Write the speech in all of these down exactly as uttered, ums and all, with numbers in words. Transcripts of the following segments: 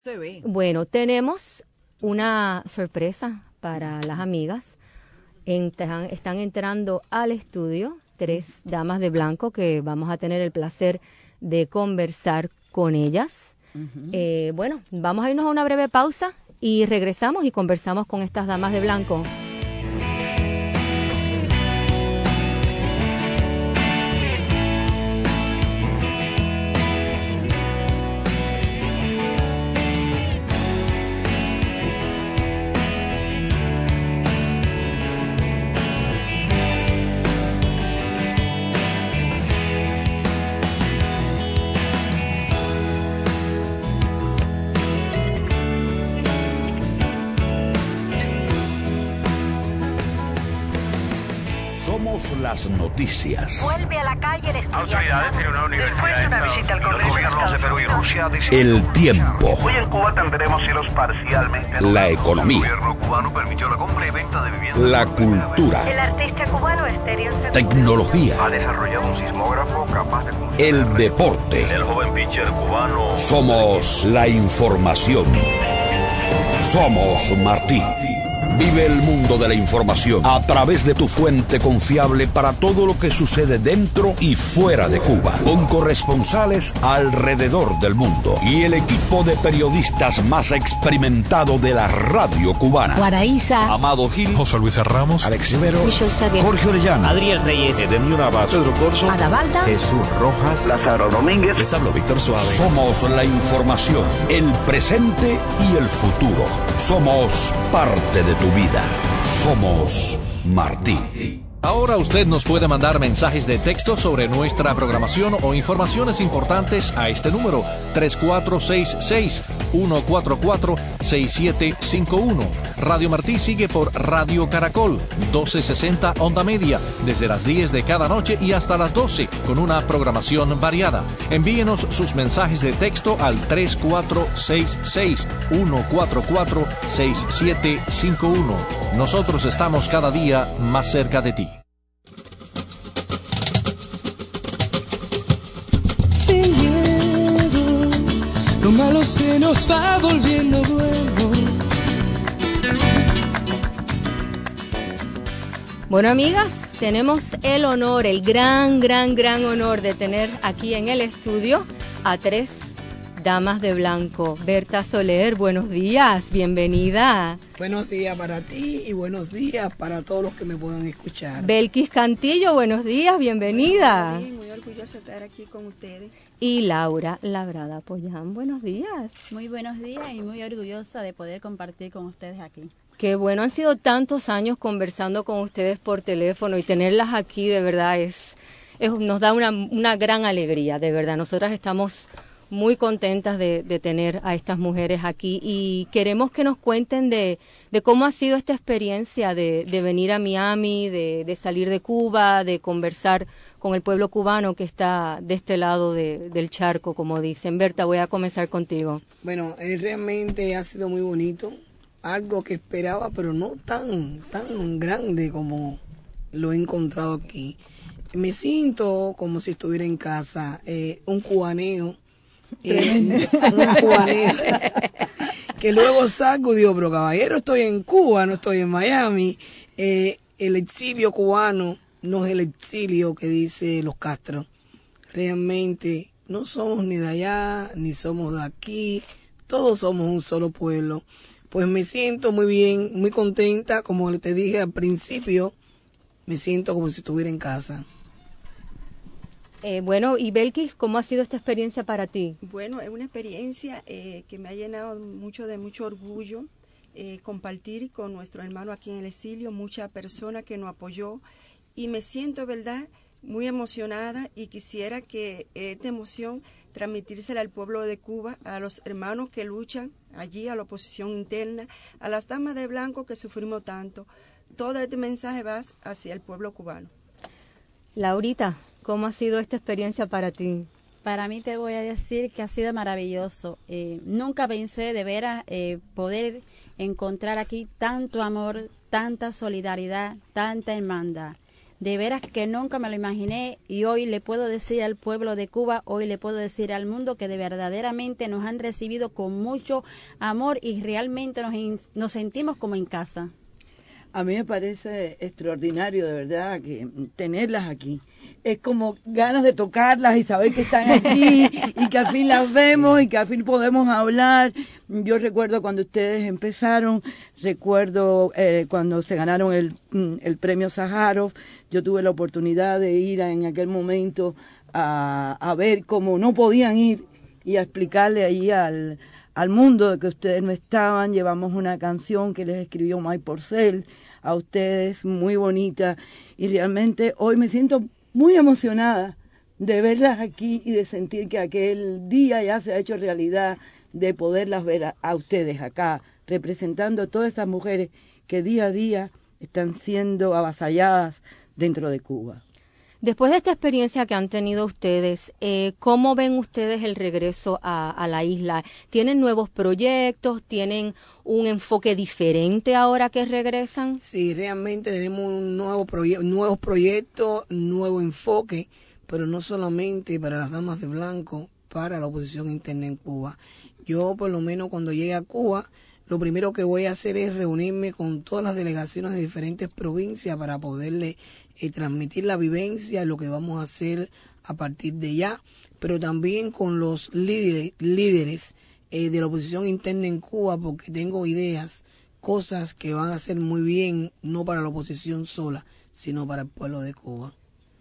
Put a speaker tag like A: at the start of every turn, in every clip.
A: T V.
B: Bueno, tenemos una sorpresa para las amigas. Entran, están entrando al estudio tres damas de blanco que vamos a tener el placer de conversar con ellas. Uh-huh. Eh, bueno, vamos a irnos a una breve pausa y regresamos y conversamos con estas damas de blanco.
C: Somos las noticias.
D: Vuelve a la calle el estudiante.
E: Autoridades en una universidad.
D: Después de una visita al Congreso de Estados
E: de Perú y Rusia dicen...
C: El tiempo.
E: Hoy en Cuba tendremos cielos parcialmente.
C: La economía.
E: El gobierno cubano permitió la compra y venta de viviendas.
C: La cultura.
D: El artista cubano Estéreo Segundo
C: Tecnología.
E: Ha desarrollado un sismógrafo capaz de funcionar.
C: El deporte.
E: El joven pitcher cubano.
C: Somos la información. Somos Martí. Vive el mundo de la información a través de tu fuente confiable para todo lo que sucede dentro y fuera de Cuba, con corresponsales alrededor del mundo y el equipo de periodistas más experimentado de la radio cubana.
F: Guaraíza,
C: Amado Gil,
G: José Luis Ramos,
C: Alex Rivero,
F: Michelle Saguer,
C: Jorge Orellana,
H: Adriel Reyes,
G: Edemio Navas,
C: Pedro Corso,
F: Ada Balda,
C: Jesús Rojas,
E: Lázaro Domínguez.
C: les hablo Víctor Suárez. Somos la información, el presente y el futuro. Somos parte de tu vida. Somos Martí.
G: Ahora usted nos puede mandar mensajes de texto sobre nuestra programación o informaciones importantes a este número tres cuatro seis seis, uno cuatro cuatro, seis siete cinco uno. Radio Martí sigue por Radio Caracol, doce sesenta onda media, desde las diez de cada noche y hasta las doce, con una programación variada. Envíenos sus mensajes de texto al tres cuatro seis seis, uno cuatro cuatro, seis siete cinco uno. Nosotros estamos cada día más cerca de ti.
I: Lo malo se nos va volviendo bueno.
B: Bueno, amigas, tenemos el honor, el gran, gran, gran honor de tener aquí en el estudio a tres damas de blanco. Berta Soler, buenos días, bienvenida.
A: Buenos días para ti y buenos días para todos los que me puedan escuchar.
B: Belkis Cantillo, buenos días, bienvenida.
J: Sí, muy orgullosa de estar aquí con ustedes.
B: Y Laura Labrada Pollán, buenos días.
K: Muy buenos días y muy orgullosa de poder compartir con ustedes aquí.
B: Qué bueno, han sido tantos años conversando con ustedes por teléfono y tenerlas aquí de verdad es, es nos da una, una gran alegría, de verdad. Nosotras estamos muy contentas de, de tener a estas mujeres aquí y queremos que nos cuenten de, de cómo ha sido esta experiencia de, de venir a Miami, de, de salir de Cuba, de conversar con el pueblo cubano que está de este lado de, del charco, como dicen. Berta, voy a comenzar contigo.
A: Bueno, eh, realmente ha sido muy bonito, algo que esperaba, pero no tan, tan grande como lo he encontrado aquí. Me siento como si estuviera en casa, eh, un cubaneo, eh, un cubaneo, que luego salgo y digo, pero caballero, estoy en Cuba, no estoy en Miami. Eh, el exilio cubano no es el exilio que dice los Castro. Realmente no somos ni de allá, ni somos de aquí, todos somos un solo pueblo. Pues me siento muy bien, muy contenta, como te dije al principio, me siento como si estuviera en casa.
B: Eh, bueno, y Belkis, ¿cómo ha sido esta experiencia para ti?
J: Bueno, es una experiencia eh, que me ha llenado mucho de mucho orgullo, eh, compartir con nuestro hermano aquí en el exilio, mucha persona que nos apoyó, y me siento, verdad, muy emocionada y quisiera que esta emoción transmitírsela al pueblo de Cuba, a los hermanos que luchan allí, a la oposición interna, a las damas de blanco que sufrimos tanto. Todo este mensaje va hacia el pueblo cubano.
B: Laurita, ¿cómo ha sido esta experiencia para ti?
K: Para mí te voy a decir que ha sido maravilloso. Eh, nunca pensé de veras eh, poder encontrar aquí tanto amor, tanta solidaridad, tanta hermandad. De veras que nunca me lo imaginé y hoy le puedo decir al pueblo de Cuba, hoy le puedo decir al mundo que de verdaderamente nos han recibido con mucho amor y realmente nos, nos sentimos como en casa.
F: A mí me parece extraordinario, de verdad, que tenerlas aquí. Es como ganas de tocarlas y saber que están aquí y que al fin las vemos y que al fin podemos hablar. Yo recuerdo cuando ustedes empezaron, recuerdo eh, cuando se ganaron el, el premio Sájarov. Yo tuve la oportunidad de ir a, en aquel momento a, a ver cómo no podían ir y a explicarle ahí al, al mundo de que ustedes no estaban. Llevamos una canción que les escribió Mike Porcel a ustedes, muy bonita, y realmente hoy me siento muy emocionada de verlas aquí y de sentir que aquel día ya se ha hecho realidad, de poderlas ver a, a ustedes acá, representando a todas esas mujeres que día a día están siendo avasalladas dentro de Cuba.
B: Después de esta experiencia que han tenido ustedes, eh, ¿cómo ven ustedes el regreso a, a la isla? ¿Tienen nuevos proyectos? ¿Tienen un enfoque diferente ahora que regresan?
A: Sí, realmente tenemos un nuevo proye- nuevos proyectos, nuevo enfoque, pero no solamente para las damas de blanco, para la oposición interna en Cuba. Yo, por lo menos, cuando llegue a Cuba, lo primero que voy a hacer es reunirme con todas las delegaciones de diferentes provincias para poderle eh, transmitir la vivencia, lo que vamos a hacer a partir de ya, pero también con los líderes, líderes eh, de la oposición interna en Cuba, porque tengo ideas, cosas que van a hacer muy bien, no para la oposición sola, sino para el pueblo de Cuba.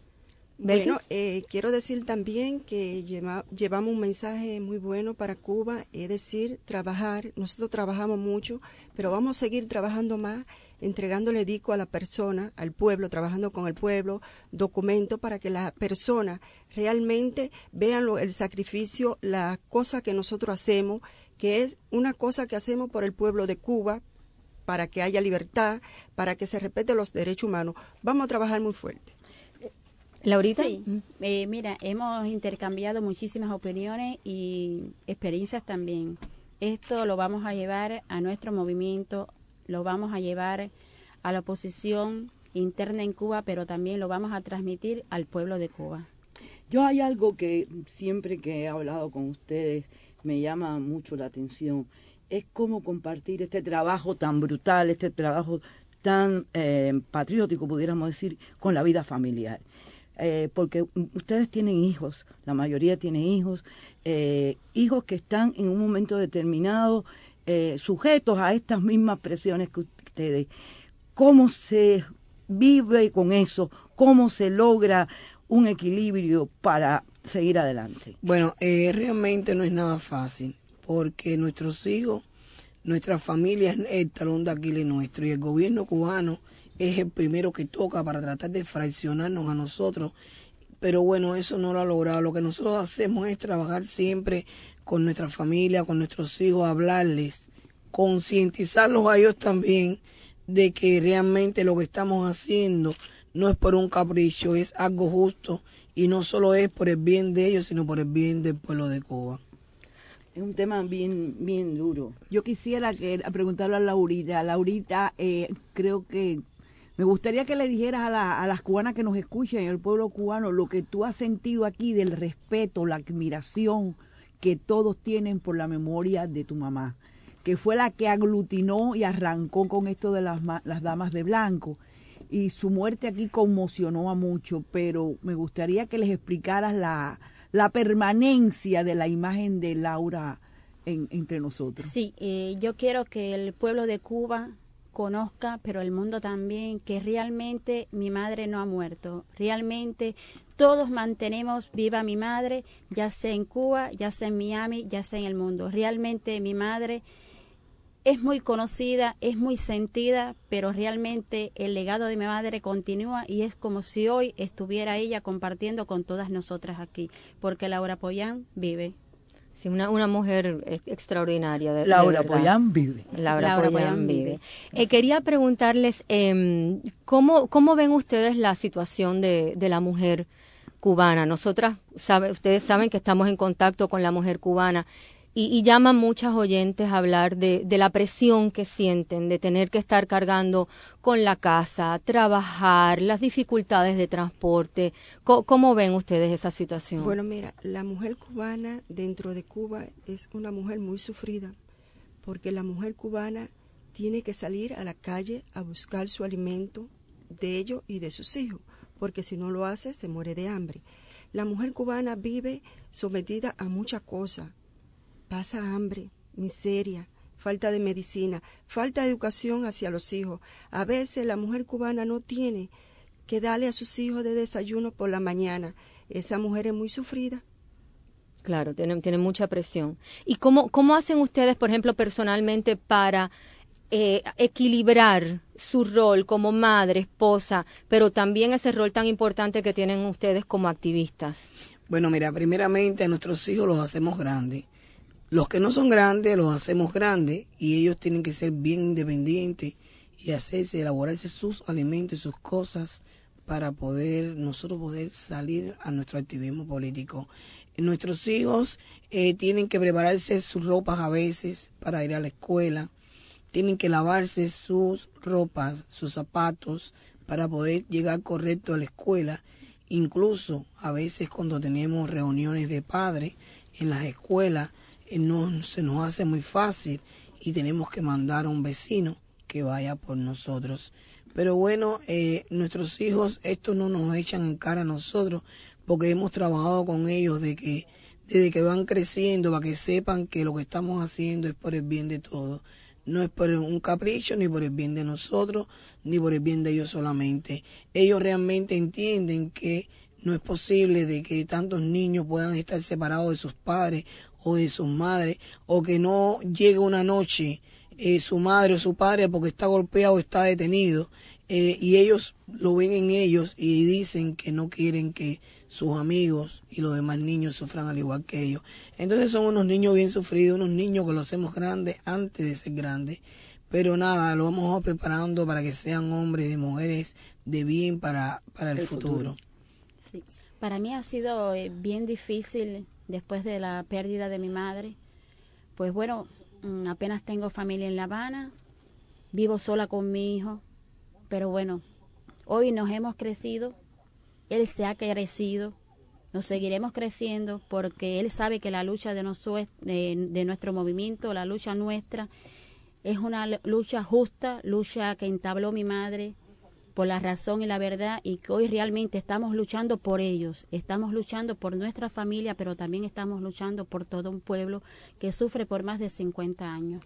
J: Bueno, eh, quiero decir también que lleva, llevamos un mensaje muy bueno para Cuba, es decir, trabajar, nosotros trabajamos mucho, pero vamos a seguir trabajando más, entregándole dico a la persona, al pueblo, trabajando con el pueblo, documentos para que las personas realmente vean lo, el sacrificio, la cosa que nosotros hacemos, que es una cosa que hacemos por el pueblo de Cuba, para que haya libertad, para que se respeten los derechos humanos. Vamos a trabajar muy fuerte.
B: ¿Laurita?
K: Sí, eh, mira, hemos intercambiado muchísimas opiniones y experiencias también. Esto lo vamos a llevar a nuestro movimiento, lo vamos a llevar a la oposición interna en Cuba, pero también lo vamos a transmitir al pueblo de Cuba.
F: Yo hay algo que siempre que he hablado con ustedes me llama mucho la atención, es cómo compartir este trabajo tan brutal, este trabajo tan eh, patriótico, pudiéramos decir, con la vida familiar. Eh, porque ustedes tienen hijos, la mayoría tiene hijos, eh, hijos que están en un momento determinado eh, sujetos a estas mismas presiones que ustedes. ¿Cómo se vive con eso? ¿Cómo se logra un equilibrio para seguir adelante?
A: Bueno, eh, realmente no es nada fácil, porque nuestros hijos, nuestra familia es el talón de Aquiles nuestro, y el gobierno cubano es el primero que toca para tratar de fraccionarnos a nosotros, pero bueno, eso no lo ha logrado. Lo que nosotros hacemos es trabajar siempre con nuestra familia, con nuestros hijos, hablarles, concientizarlos a ellos también de que realmente lo que estamos haciendo no es por un capricho, es algo justo, y no solo es por el bien de ellos, sino por el bien del pueblo de Cuba.
F: Es un tema bien bien duro.
H: Yo quisiera que preguntarle a Laurita. Laurita, eh, creo que me gustaría que le dijeras a, la, a las cubanas que nos escuchan, el pueblo cubano, lo que tú has sentido aquí del respeto, la admiración que todos tienen por la memoria de tu mamá, que fue la que aglutinó y arrancó con esto de las, las damas de blanco. Y su muerte aquí conmocionó a mucho, pero me gustaría que les explicaras la, la permanencia de la imagen de Laura en, entre nosotros.
K: Sí, eh, yo quiero que el pueblo de Cuba conozca, pero el mundo también, que realmente mi madre no ha muerto. Realmente todos mantenemos viva mi madre, ya sea en Cuba, ya sea en Miami, ya sea en el mundo. Realmente mi madre es muy conocida, es muy sentida, pero realmente el legado de mi madre continúa y es como si hoy estuviera ella compartiendo con todas nosotras aquí, porque Laura Pollán vive.
B: Sí, una, una mujer extraordinaria. De,
F: Laura
B: de
F: Pollán vive.
B: Laura,
K: Laura
B: Pollán,
K: Pollán
B: vive.
K: vive.
B: Eh, quería preguntarles, eh, ¿cómo, ¿cómo ven ustedes la situación de, de la mujer cubana? Nosotras, sabe, ustedes saben que estamos en contacto con la mujer cubana. y, y llaman muchas oyentes a hablar de, de la presión que sienten, de tener que estar cargando con la casa, trabajar, las dificultades de transporte. ¿Cómo, cómo ven ustedes esa situación?
J: Bueno, mira, la mujer cubana dentro de Cuba es una mujer muy sufrida, porque la mujer cubana tiene que salir a la calle a buscar su alimento de ellos y de sus hijos, porque si no lo hace se muere de hambre. La mujer cubana vive sometida a muchas cosas, pasa hambre, miseria, falta de medicina, falta de educación hacia los hijos. A veces la mujer cubana no tiene que darle a sus hijos de desayuno por la mañana. Esa mujer es muy sufrida.
B: Claro, tiene, tiene mucha presión. ¿Y cómo, cómo hacen ustedes, por ejemplo, personalmente para eh, equilibrar su rol como madre, esposa, pero también ese rol tan importante que tienen ustedes como activistas?
A: Bueno, mira, primeramente a nuestros hijos los hacemos grandes. Los que no son grandes los hacemos grandes y ellos tienen que ser bien independientes y hacerse, elaborarse sus alimentos y sus cosas para poder, nosotros poder salir a nuestro activismo político. Nuestros hijos eh, tienen que prepararse sus ropas a veces para ir a la escuela, tienen que lavarse sus ropas, sus zapatos para poder llegar correcto a la escuela. Incluso a veces cuando tenemos reuniones de padres en las escuelas, eh, no se nos hace muy fácil y tenemos que mandar a un vecino que vaya por nosotros. Pero bueno, eh, nuestros hijos esto no nos echan en cara a nosotros, porque hemos trabajado con ellos de que desde que van creciendo para que sepan que lo que estamos haciendo es por el bien de todos. No es por un capricho, ni por el bien de nosotros, ni por el bien de ellos solamente. Ellos realmente entienden que no es posible de que tantos niños puedan estar separados de sus padres o de sus madres, o que no llegue una noche eh, su madre o su padre porque está golpeado o está detenido, eh, y ellos lo ven en ellos y dicen que no quieren que sus amigos y los demás niños sufran al igual que ellos. Entonces son unos niños bien sufridos, unos niños que los hacemos grandes antes de ser grandes. Pero nada, lo vamos preparando para que sean hombres y mujeres de bien para, para el, el futuro.
K: futuro. Sí. Para mí ha sido eh, bien difícil después de la pérdida de mi madre. Pues bueno, apenas tengo familia en La Habana, vivo sola con mi hijo, pero bueno, hoy nos hemos crecido. Él se ha crecido, nos seguiremos creciendo porque él sabe que la lucha de, noso, de, de nuestro movimiento, la lucha nuestra, es una lucha justa, lucha que entabló mi madre por la razón y la verdad, y que hoy realmente estamos luchando por ellos, estamos luchando por nuestra familia, pero también estamos luchando por todo un pueblo que sufre por más de cincuenta años.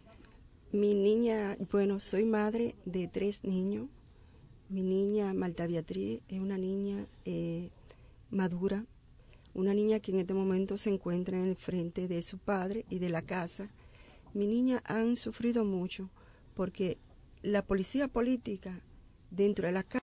J: Mi niña, bueno, soy madre de tres niños. Mi niña Marta Beatriz es una niña eh, madura, una niña que en este momento se encuentra en el frente de su padre y de la casa. Mi niña han sufrido mucho porque la policía política dentro de la casa